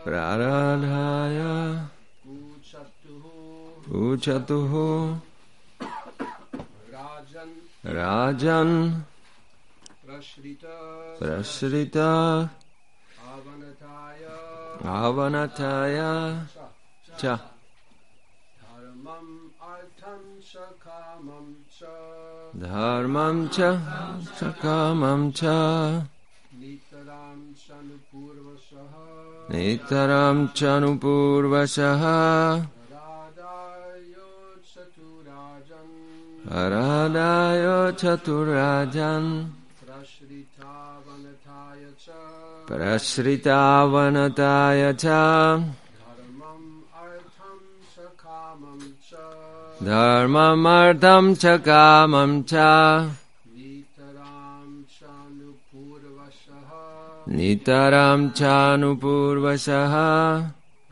praradhaya uchatuhu rajan prashrita avanataya cha dharmam cha sakamam cha nitaram chanupurvasaha aradayo chaturajan prashritavanataya cha dharmam artham cha kamam cha nitaram chanupurvasaha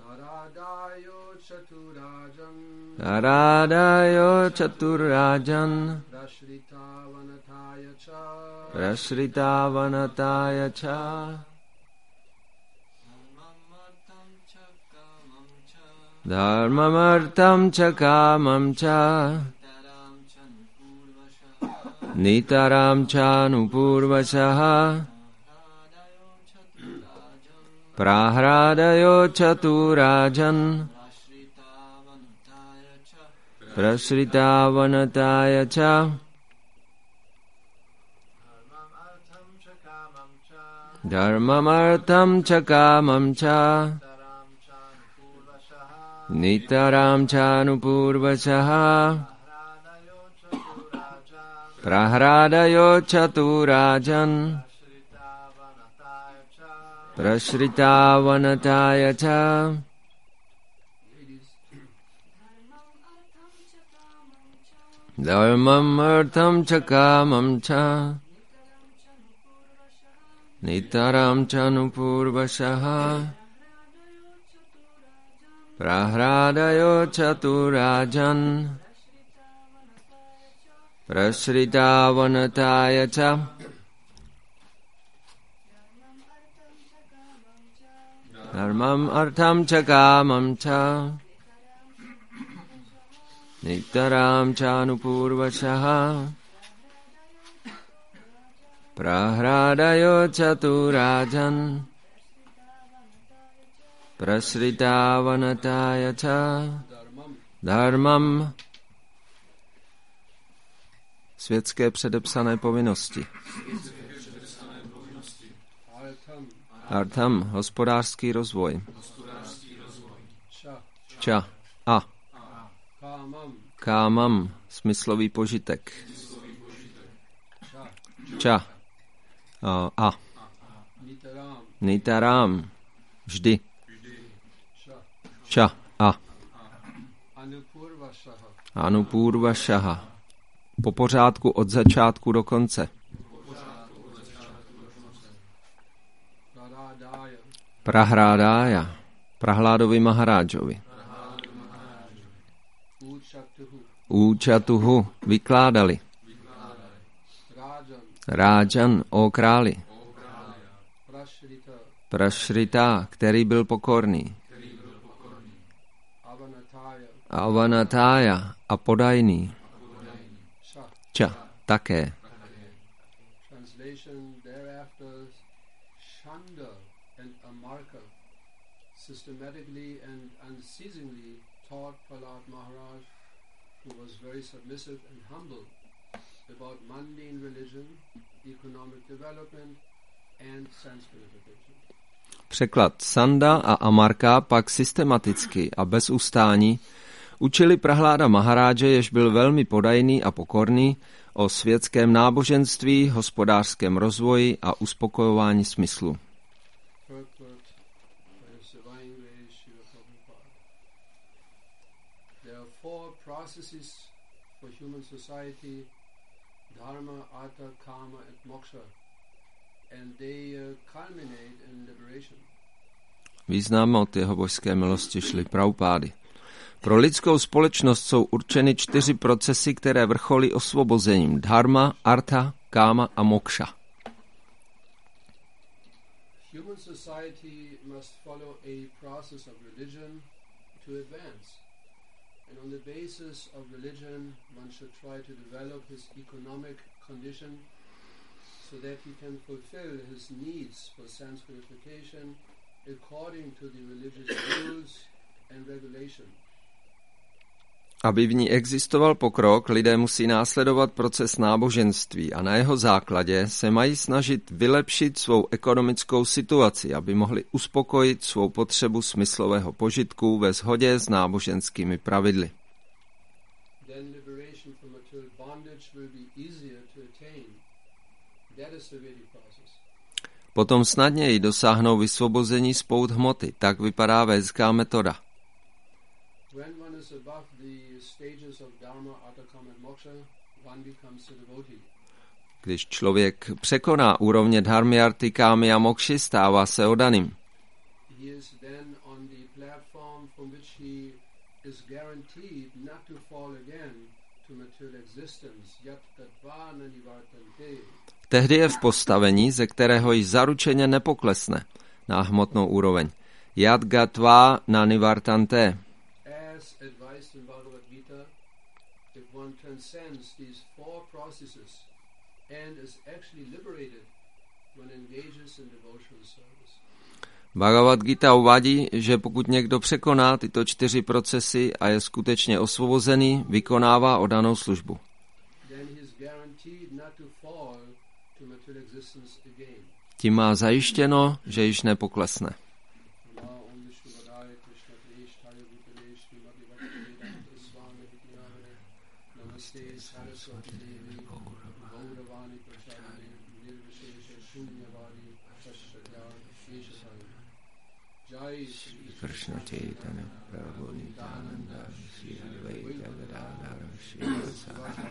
aradayo chaturajan prashritavanataya cha dharmamartham cha kamam cha nitaram chanupurvasaha prahradayo chaturajan prashritavanataya cha dharmamartham cha kamam cha nitaram chanupurvasaha prahradayo chaturajan prashritavanataya cha dharmam artham cha kamam cha nitaram chanupurvasaha prahradayo chaturajan prashritavanataya cha dharmam artham cha kamam cha nitaram chanupurvasaha prahradayo chaturajan prashritavanataya cha dharmam světské předepsané povinnosti. Artham hospodářský rozvoj. Cha a kámam smyslový požitek. Cha a nitaram vždy. Cha a anupurvasaha po pořádku od začátku do konce. Prahrádája Prahládovi Maharájovi. Účatuhu vykládali. Rájan o králi. Prashrita, který byl pokorný. Avanatája a podajný. Cha také. Systematically and unceasingly taught Prahlad Maharaj, who was very submissive and humble, about mundane religion, economic development and sense purification. Překlad Sanda a Amarka pak systematicky a bez ustání učili Prahláda Maharáže, jež byl velmi podajný a pokorný, o světském náboženství, hospodářském rozvoji a uspokojování smyslu. For human society, dharma, artha, kama and moksha, and they culminate in liberation. Význam od jeho božské milosti šly Prabhupády. Pro lidskou společnost jsou určeny 4 procesy, které vrcholí osvobozením: dharma, artha, kama a moksha. Human society must follow a process of religion to advance. And on the basis of religion, one should try to develop his economic condition so that he can fulfill his needs for sense gratification according to the religious rules and regulation. Aby v ní existoval pokrok, lidé musí následovat proces náboženství a na jeho základě se mají snažit vylepšit svou ekonomickou situaci, aby mohli uspokojit svou potřebu smyslového požitku ve shodě s náboženskými pravidly. Potom snadněji dosáhnou vysvobození z pout hmoty. Tak vypadá védská metoda. Když člověk překoná úrovně dharmy, arty, kámy a mokši, stává se oddaným. Tehdy je v postavení, ze kterého již zaručeně nepoklesne na hmotnou úroveň. Yad gatva nanivartante. Bhagavad Gita uvádí, že pokud někdo překoná tyto 4 procesy a je skutečně osvobozený, vykonává oddanou službu. Tím má zajištěno, že již nepoklesne. Krishna Chaitanya Prabhu Nityananda Shri Advaita Gadadhara Srivasadi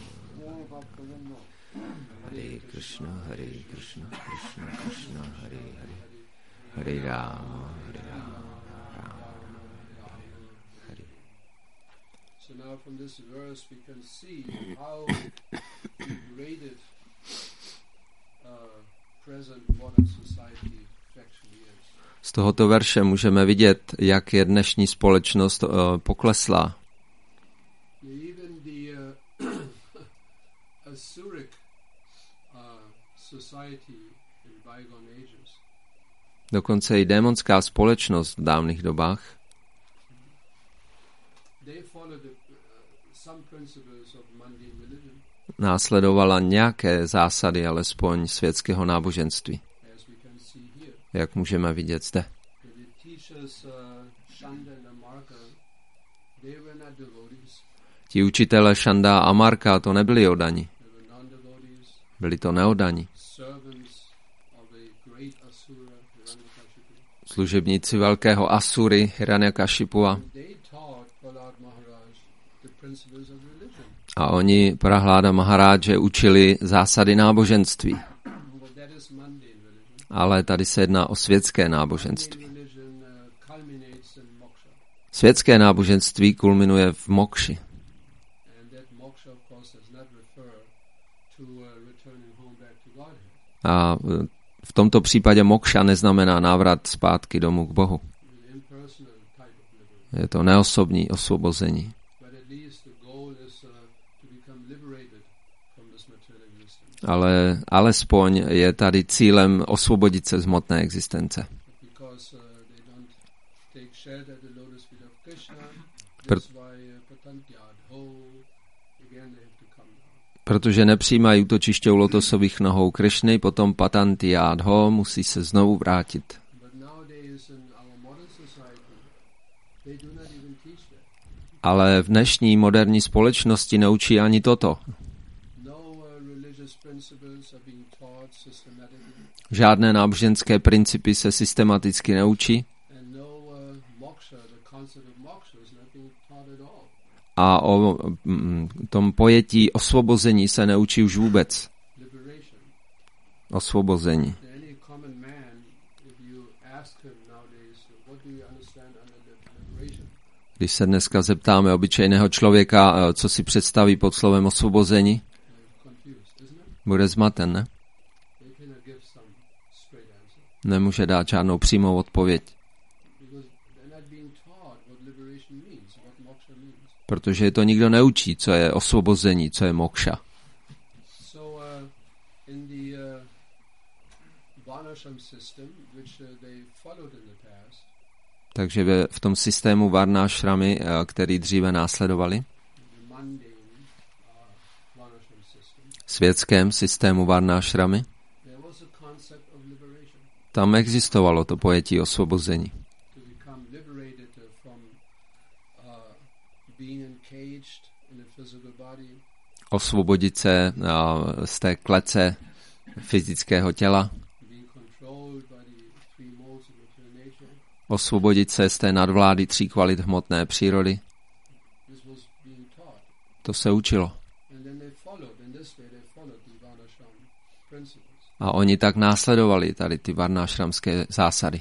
Hare Krishna Krishna Krishna Hare Hare Hare Rama Rama Hare. So now from this verse we can see how degraded present modern society actually is. Z tohoto verše můžeme vidět, jak je dnešní společnost pokleslá. Dokonce i démonská společnost v dávných dobách následovala nějaké zásady, alespoň světského náboženství, jak můžeme vidět zde. Ti učitelé Šanda a Marka to nebyli oddaní. Byli to neoddaní. Služebníci velkého Asury, Hiranyakashipua. A oni Prahláda Maharáže učili zásady náboženství. Ale tady se jedná o světské náboženství. Světské náboženství kulminuje v mokši. A v tomto případě mokša neznamená návrat zpátky domů k Bohu. Je to neosobní osvobození. Ale alespoň je tady cílem osvobodit se z hmotné existence. Protože nepřijímají útočiště u lotosových nohou Krišny, potom patanti jádho, musí se znovu vrátit. Ale v dnešní moderní společnosti neučí ani toto. Žádné náboženské principy se systematicky neučí. A o tom pojetí osvobození se neučí už vůbec. Osvobození. Když se dneska zeptáme obyčejného člověka, co si představí pod slovem osvobození, bude zmaten, ne? nemůže dát žádnou přímou odpověď. Protože to nikdo neučí, co je osvobození, co je mokša. Takže v tom systému varnášramy, který dříve následovali, světském systému varnášramy, tam existovalo to pojetí osvobození. Osvobodit se z té klece fyzického těla, osvobodit se z té nadvlády 3 kvalit hmotné přírody. To se učilo. A oni tak následovali tady ty varnášramské zásady.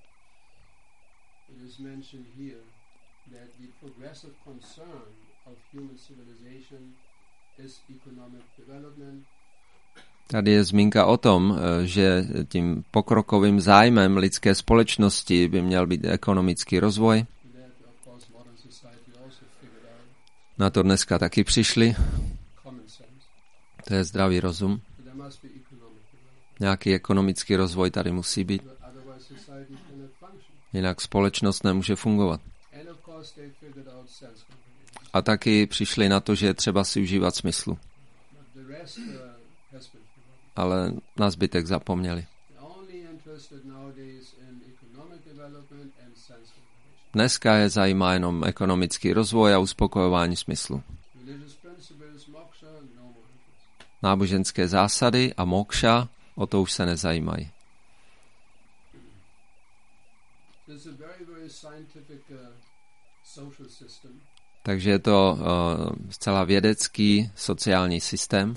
Tady je zmínka o tom, že tím pokrokovým zájmem lidské společnosti by měl být ekonomický rozvoj. Na to dneska taky přišli. To je zdravý rozum. Nějaký ekonomický rozvoj tady musí být. Jinak společnost nemůže fungovat. A taky přišli na to, že je třeba si užívat smyslu. Ale na zbytek zapomněli. Dneska je zajímá jenom ekonomický rozvoj a uspokojování smyslu. Náboženské zásady a mokša, o to už se nezajímají. Takže je to zcela vědecký sociální systém.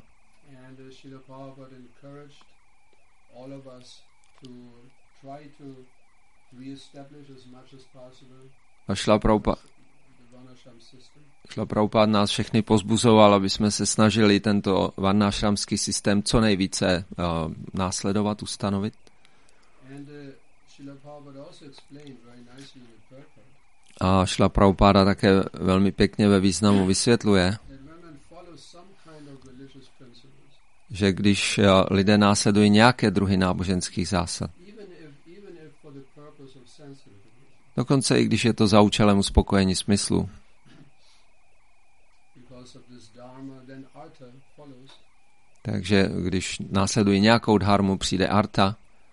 A Šrila Prabhupáda nás všechny pozbuzoval, aby jsme se snažili tento varnášramský systém co nejvíce následovat, ustanovit. A Šrila Prabhupáda také velmi pěkně ve významu vysvětluje, že když lidé následují nějaké druhy náboženských zásad, dokonce i když je to za účelem uspokojení smyslu, takže když následují nějakou dharmu, přijde arta.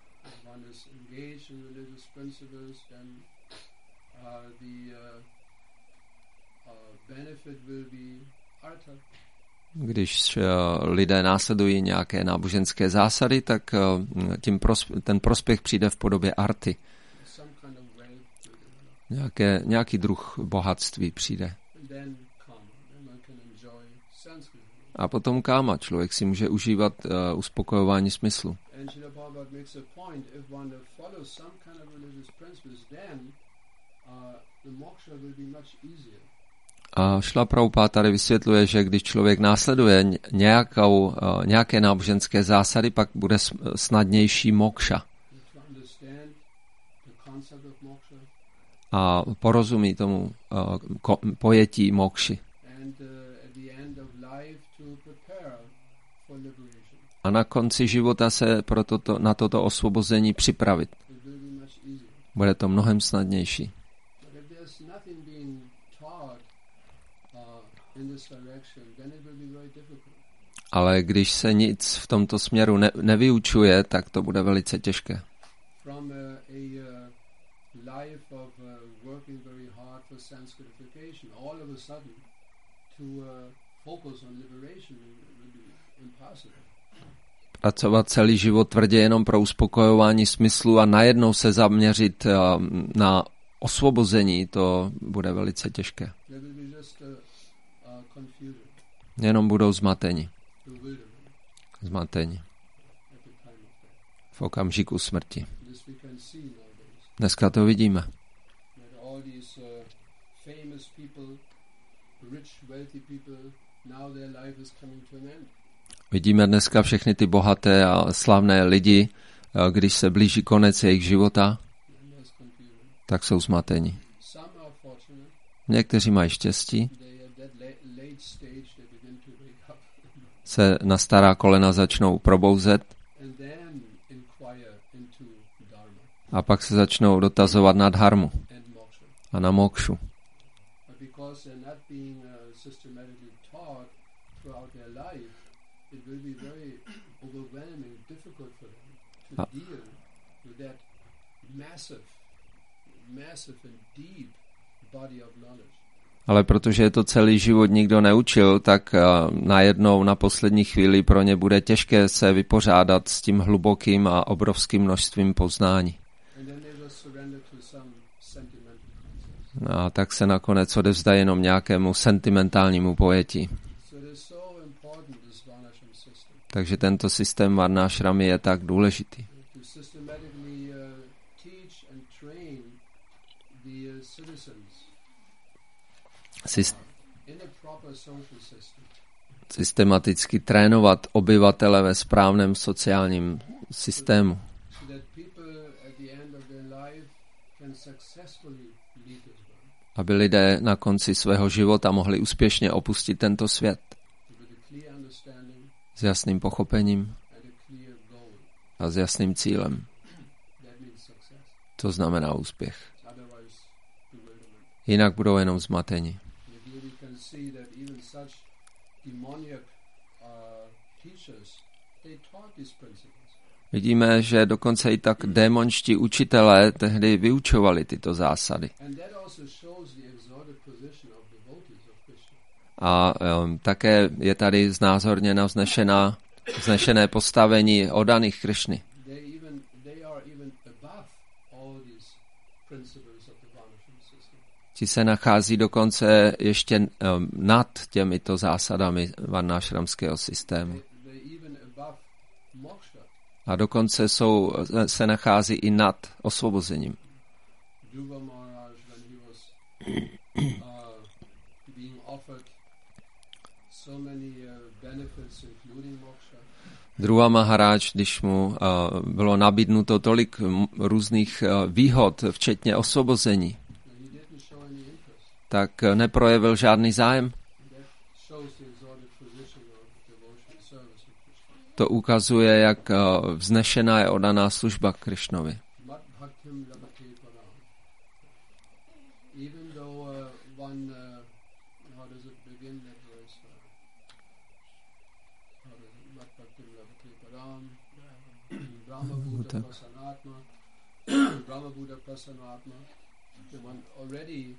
Když lidé následují nějaké náboženské zásady, tak ten prospěch přijde v podobě arty. Nějaký druh bohatství přijde. A potom káma, člověk si může užívat uspokojování smyslu. A Šrila Prabhupáda tady vysvětluje, že když člověk následuje nějaké náboženské zásady, pak bude snadnější mokša. A porozumí tomu pojetí mokši. A na konci života se na toto osvobození připravit. Bude to mnohem snadnější. Ale když se nic v tomto směru nevyučuje, tak to bude velice těžké. Pracovat celý život tvrdě jenom pro uspokojování smyslu a najednou se zaměřit na osvobození, to bude velice těžké. Jenom budou zmateni. V okamžiku smrti. Dneska to vidíme. Vidíme dneska všechny ty bohaté a slavné lidi, když se blíží konec jejich života, and there's confusion. tak jsou zmateni. Some are fortunate. Někteří mají štěstí, They at that late stage they begin to wake up se na stará kolena začnou probouzet and then inquire into dharma a pak se začnou dotazovat na dharmu and moksha. a na mokšu. But because they're not being systematically taught throughout their life, it will be very overwhelming, difficult for them to deal with that massive and deep body of knowledge. Ale protože je to celý život nikdo neučil, tak najednou na poslední chvíli pro ně bude těžké se vypořádat s tím hlubokým a obrovským množstvím poznání. And then they will surrender to some sentimental concepts. A tak se nakonec odevzdají jenom nějakému sentimentálnímu pojetí. So it is so important, this Varnashram system, Takže tento systém varnášramy je tak důležitý. to systematically teach and train the citizens in a proper social system. Systematicky trénovat obyvatele ve správném sociálním systému, So that people at the end of their life can successfully leave this world aby lidé na konci svého života mohli úspěšně opustit tento svět with a clear understanding s jasným pochopením and a clear goal. a s jasným cílem. That means success. To znamená úspěch. Otherwise, bewilderment. Jinak budou jenom zmateni. And here we can see that even such demoniac teachers, they taught these principles. Vidíme, že dokonce i tak démonští učitelé tehdy vyučovali tyto zásady. And that also shows the exalted position of devotees of Krishna. A také je tady znázorněna vznešené postavení oddaných Krišny. They are even above all these principles of the Varnashram system. Ti se nachází dokonce ještě nad těmito zásadami varnášramského systému. They even above moksha. A dokonce se nachází i nad osvobozením. Dhruva Maharaj, when he was being offered so many benefits, including moksha, Dhruva Maharaj, když mu bylo nabídnuto tolik různých výhod, včetně osvobození, he didn't show any interest. tak neprojevil žádný zájem. That shows the exalted position of devotional service of Krishna. To ukazuje, jak vznešená je oddaná služba Krišnovi. Mat bhaktim labhate param. Even though one, how does it begin that verse? Mat bhaktim labhate param. Brahma Buddha prasanatma. Brahma Buddha prasanatma. The one already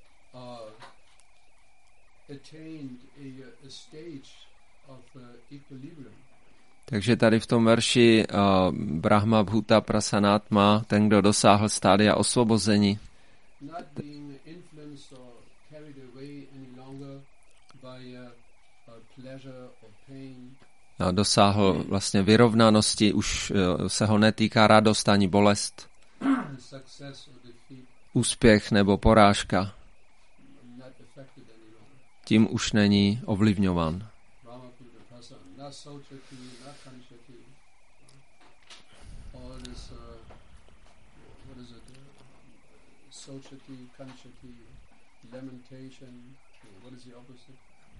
attained a stage of equilibrium. Takže tady v tom verši Brahma Bhuta Prasanatma, ten, kdo dosáhl stádia osvobození, Not being influenced or carried away any longer by pleasure or pain, dosáhl vlastně vyrovnanosti, už se ho netýká radost ani bolest, success or defeat, úspěch nebo porážka, not affected any longer. tím už není ovlivňován. Brahma Buddha Prasad, not Sochati, not Kanchati. All this, what is it? Sochati, Kanchati, lamentation. What is the opposite?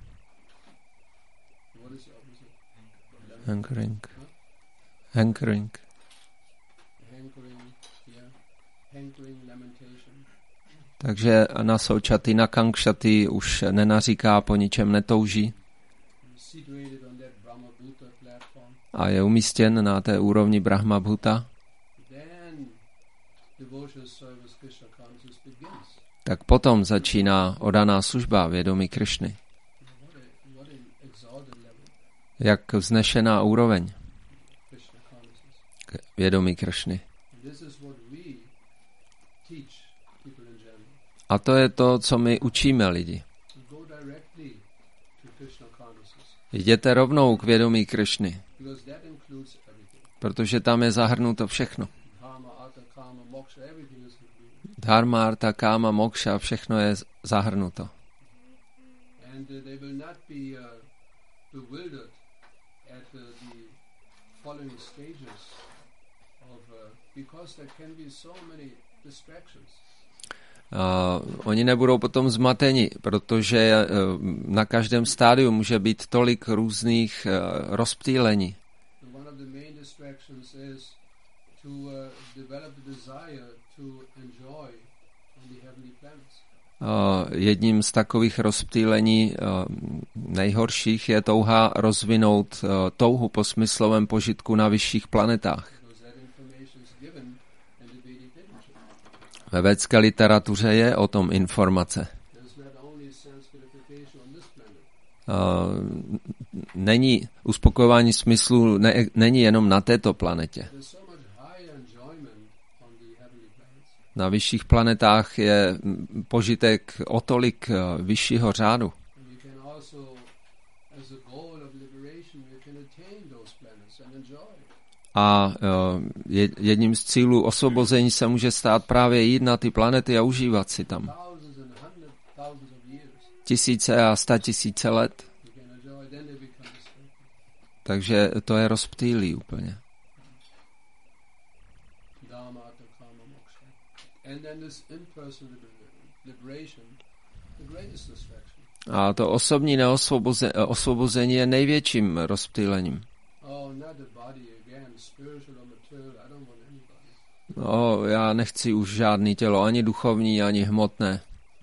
What is the opposite? Hankering. Hankering. Hankering, yeah. Hankering, lamentation. Takže na Sochati, na Kankshati už nenaříká, po ničem netouží Situated on that Brahma Bhuta platform. a je umístěn na té úrovni Brahma Bhuta, Then devotional service Krishna consciousness begins. tak potom začíná oddaná služba vědomí Krišny. What an exalted level, Jak vznešená úroveň Krishna consciousness. vědomí Krišny. And this is what we teach people in general. A to je to, co my učíme lidi. Go directly to Krishna consciousness Jděte rovnou k vědomí Krišny, because that includes everything. protože tam je zahrnuto všechno. Dharma, artha, kama, moksha, everything is included. Dharma, artha, káma, mokša, všechno je zahrnuto. And they will not be bewildered at the following stages because there can be so many distractions. Oni nebudou potom zmateni, protože na každém stádiu může být tolik různých rozptýlení. And one of the main distractions is to develop the desire to enjoy on the heavenly planets. Jedním z takových rozptýlení nejhorších je touha rozvinout touhu po smyslovém požitku na vyšších planetách. Ve védské literatuře je o tom informace. Není uspokojování smyslu, není jenom na této planetě. Na vyšších planetách je požitek o tolik vyššího řádu. A jedním z cílů osvobození se může stát právě jít na ty planety a užívat si tam. Tisíce a 100 000 let. Takže to je rozptýlí úplně. A to osobní osvobození je největším rozptýlením. Já nechci už žádný tělo, ani duchovní, ani hmotné.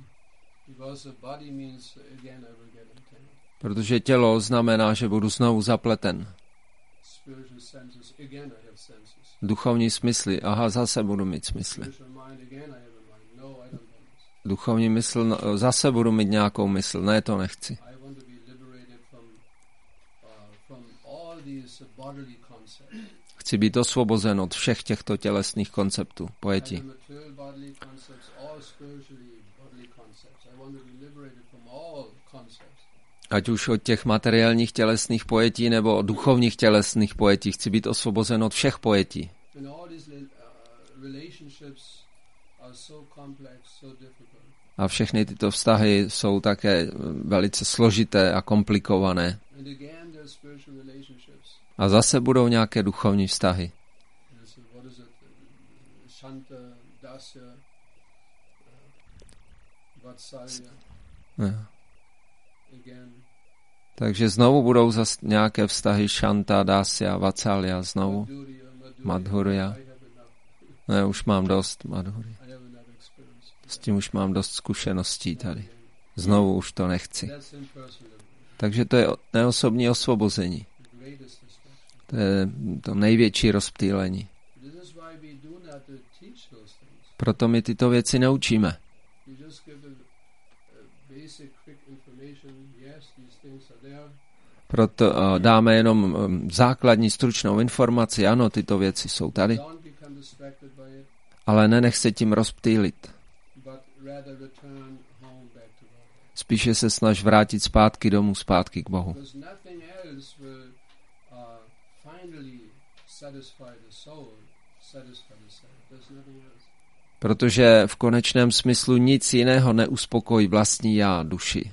Protože tělo znamená, že budu znovu zapleten. Duchovní smysly, zase budu mít smysly. Duchovní mysl, zase budu mít nějakou mysl, ne, to nechci. Chci být osvobozen od všech těchto tělesných konceptů, pojetí. Ať už od těch materiálních tělesných pojetí nebo od duchovních tělesných pojetí, chci být osvobozen od všech pojetí. A všechny tyto vztahy jsou také velice složité a komplikované. A zase budou nějaké duchovní vztahy. Takže znovu budou zase nějaké vztahy Shanta, Dasya, Vatsalya, znovu Madhurya. Ne, už mám dost Madhurya. S tím už mám dost zkušeností tady. Znovu už to nechci. Takže to je neosobní osvobození. To je to největší rozptýlení. Proto my tyto věci neučíme. Proto dáme jenom základní stručnou informaci. Ano, tyto věci jsou tady. Ale nenech se tím rozptýlit. Spíše se snaž vrátit zpátky domů, zpátky k Bohu. Protože v konečném smyslu nic jiného neuspokojí vlastní já, duši.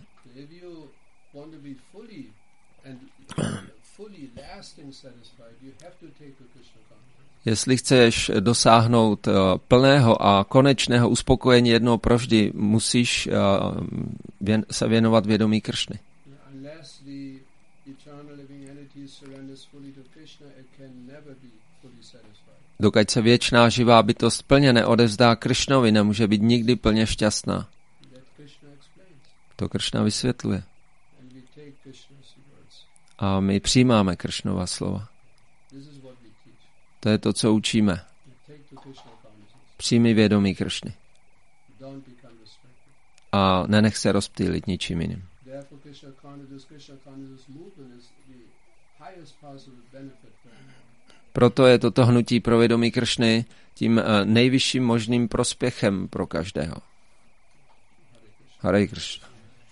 Jestli chceš dosáhnout plného a konečného uspokojení jednou provždy, musíš se věnovat vědomí Kršny. Dokud se věčná živá bytost plně neodevzdá Kršnovi, nemůže být nikdy plně šťastná. To Kršna vysvětluje. A my přijímáme Kršnova slova. To je to, co učíme. Přijmi vědomí Kršny. A nenech se rozptýlit ničím jiným. Proto je toto hnutí pro vědomí Kršny tím nejvyšším možným prospěchem pro každého. Hare Kršna.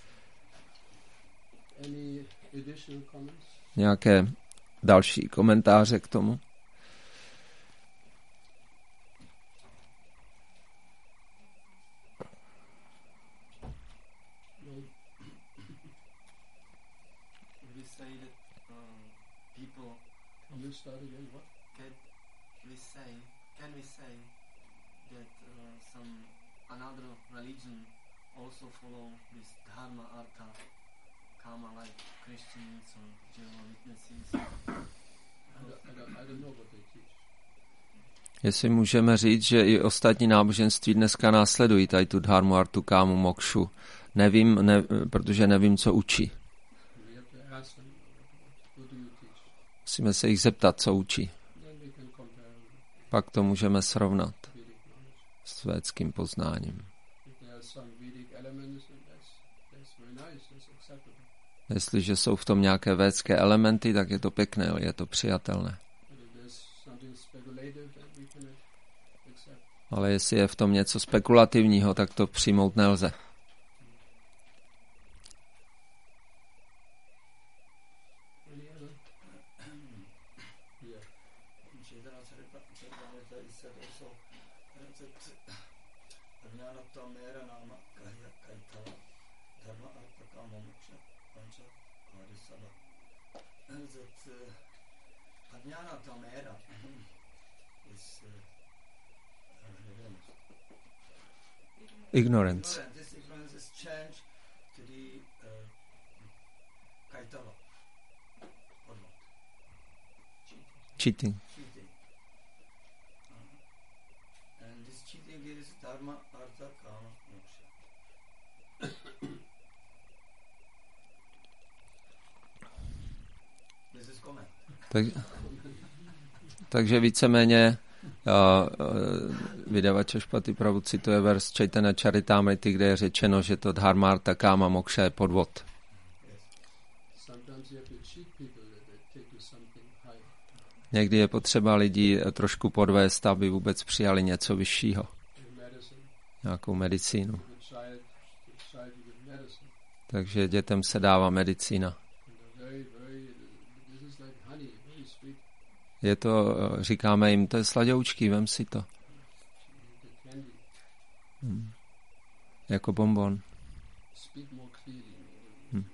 Nějaké další komentáře k tomu? can we say that some another religion also follow this dharma, artha, kama, like Christians or Jehovah's Witnesses? I don't know what they teach. Jestli můžeme říct, že i ostatní náboženství dneska následují tady tu dharmu, artu, kámu, mokšu. Nevím, protože nevím, co učí. We have to ask them, what do you teach? Musíme se jich zeptat, co učí. Then we can compare Pak to můžeme srovnat Vedic knowledge. s védským poznáním. If there are some Vedic elements, then that's very nice, that's acceptable. Jestliže jsou v tom nějaké védské elementy, tak je to pěkné, je to přijatelné. But if there's something speculative, then we can accept. Ale jestli je v tom něco spekulativního, tak to přijmout nelze. Any other? Yeah. Chaitanya Charitamrita is said also that Ajnanata Mera Nama Kahya Kaitava Dharma Artha Kama Moksha Pancha Adisada. That Ajnanata Mera is Ignorance. This ignorance is changed to the Kaitava. Or what? Cheating. Cheating. And this cheating is dharma, artha, kama, moksha. This is comment. Takže víceméně vydavač Špaty Prabhu cituje vers Chaitanya Charitamrity, kde je řečeno, že to dharma, artha, káma, moksha je podvod. Sometimes you have to cheat people that they take you something higher. Někdy je potřeba lidí trošku podvést, aby vůbec přijali něco vyššího, In medicine, nějakou medicínu. the child you give medicine. Takže dětem se dává medicína. And they're very, this is like honey, very sweet. Je to, říkáme jim, to je sladoučký, vem si to. The candy. Jako bonbon. Speak more clearly. Hmm.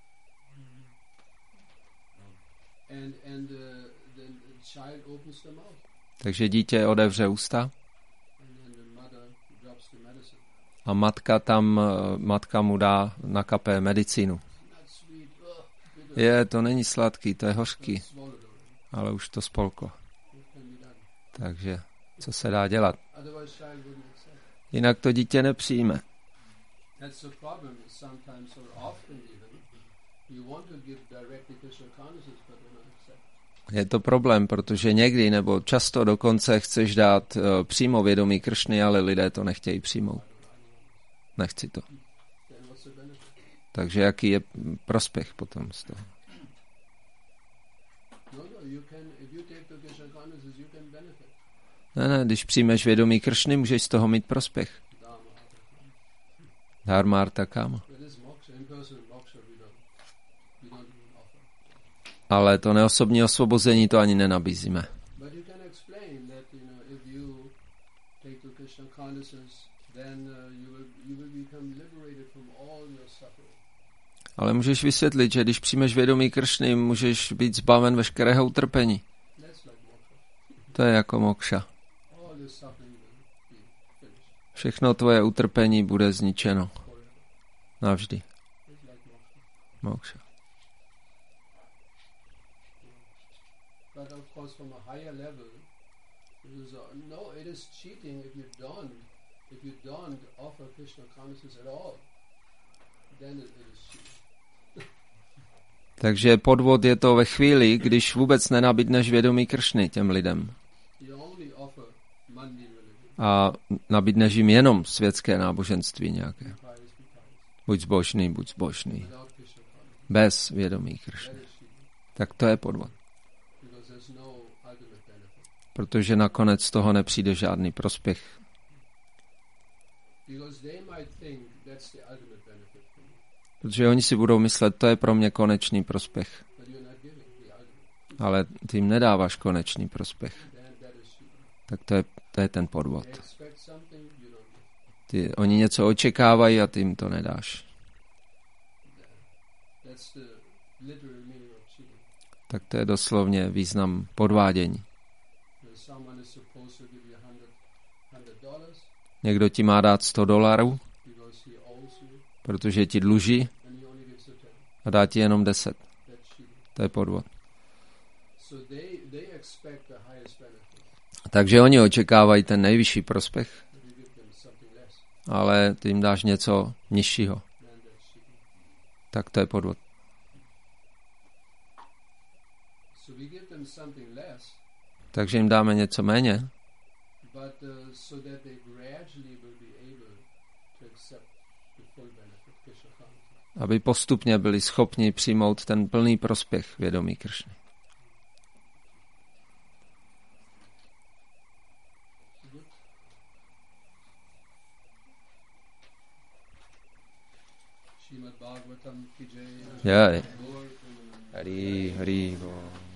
And then the child opens the mouth, Takže dítě otevře ústa and then the mother drops the medicine. a matka mu dá nakapé medicínu. Not sweet, bitter. Je, to není sladký, to je hořký, Swallowed already. ale už to spolklo. What can be done? Takže co se dá dělat? Otherwise, child wouldn't accept. Jinak to dítě nepřijme. That's the problem. Sometimes, or often even, you want to give directly Krishna consciousness, but they don't accept. Je to problém, protože někdy nebo často dokonce chceš dát přímo vědomí Kršny, ale lidé to nechtějí přijmout. Nechci to. Then what's the benefit? Takže jaký je prospěch potom z toho? No, you can. If you take the Krishna consciousness, you can benefit. Ne, když přijmeš vědomí Kršny, můžeš z toho mít prospěch. Dharma. Dharma, artha, kama. But this moksha, impersonal moksha, we don't even offer. Ale to neosobní osvobození to ani nenabízíme. But you can explain that if you take the Krishna consciousness, then you will become liberated from all your suffering. Ale můžeš vysvětlit, že když přijmeš vědomí Kršny, můžeš být zbaven veškerého utrpení. That's like moksha. To je jako mokša. All your suffering will be finished Všechno tvoje utrpení bude zničeno. forever. Navždy. It's like moksha. Mokša. But of course, from a higher level, it is cheating if you don't offer Krishna consciousness at all. Then it is cheating. Takže podvod je to ve chvíli, když vůbec nenabídneš vědomí Kršny těm lidem. You only offer mundane religion. A nabídneš jim jenom světské náboženství nějaké. Pious, be pious. Buď zbožný, buď zbožný. Without Krishna consciousness. Bez vědomí That Kršny. is cheating. Tak to je podvod. Because there's no ultimate benefit. Protože nakonec z toho nepřijde žádný prospěch. Because they might think that's the ultimate benefit for me. Protože oni si budou myslet, to je pro mě konečný prospěch. But you're not giving the ultimate. Ale ty jim nedáváš konečný prospěch. Then that is cheating. Tak to je ten podvod. They expect something you don't give. Oni něco očekávají a ty jim to nedáš. That's the literal meaning of cheating. Tak to je doslovně význam podvádění. When someone is Někdo ti má dát $100, because he owes you, protože ti dluží and he only gives you 10. a dá ti jenom 10. That's cheating. To je podvod. So they expect the highest benefit, Takže oni očekávají ten nejvyšší prospěch, but you give them something less, ale ty jim dáš něco nižšího. then that's cheating. Tak to je podvod. So we give them something less, Takže jim dáme něco méně, but so that they gradually will be able to accept the full benefit, Krishna consciousness. aby postupně byli schopni přijmout ten plný prospěch vědomí Kršny. Good. Srimad Bhagavatam ki jai. Jaj. Lord, Hari, hari, bo.